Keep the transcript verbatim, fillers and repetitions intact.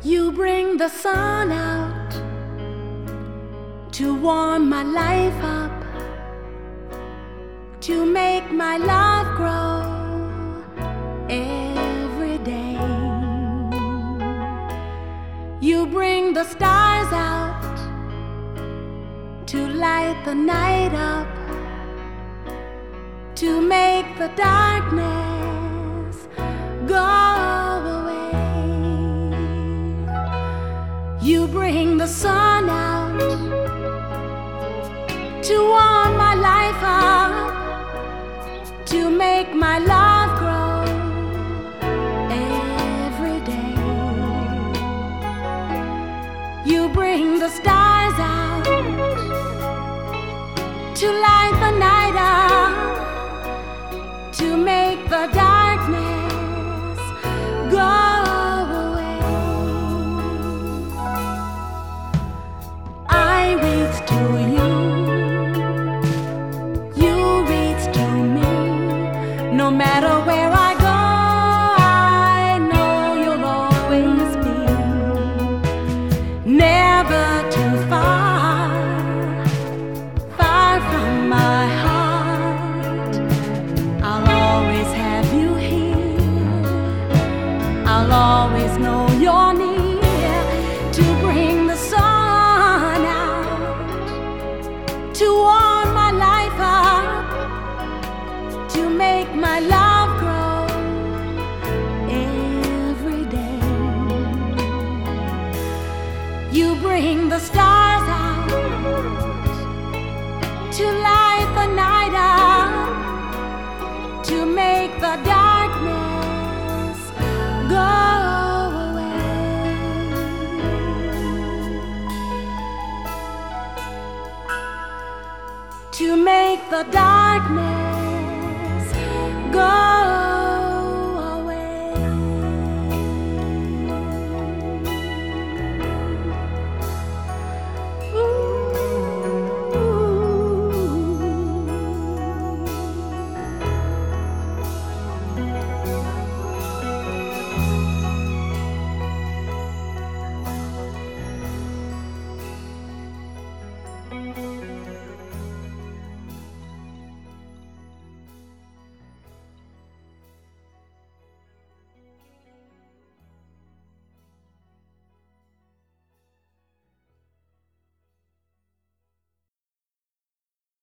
You bring the sun out to warm my life up, to make my love grow every day. You bring the stars out to light the night up, to make the darkness go away. You bring the sun out to warm my life up, to make my love grow every day. You bring the stars out to light the night up, to make the darkness go away. I reach to you, you reach to me. No matter where I go, I know you'll always be. Never too far, far from my heart. I'll always have you here. I'll always know you're near, to bring the sun out, to warm my life up, to make my love grow every day. You bring the stars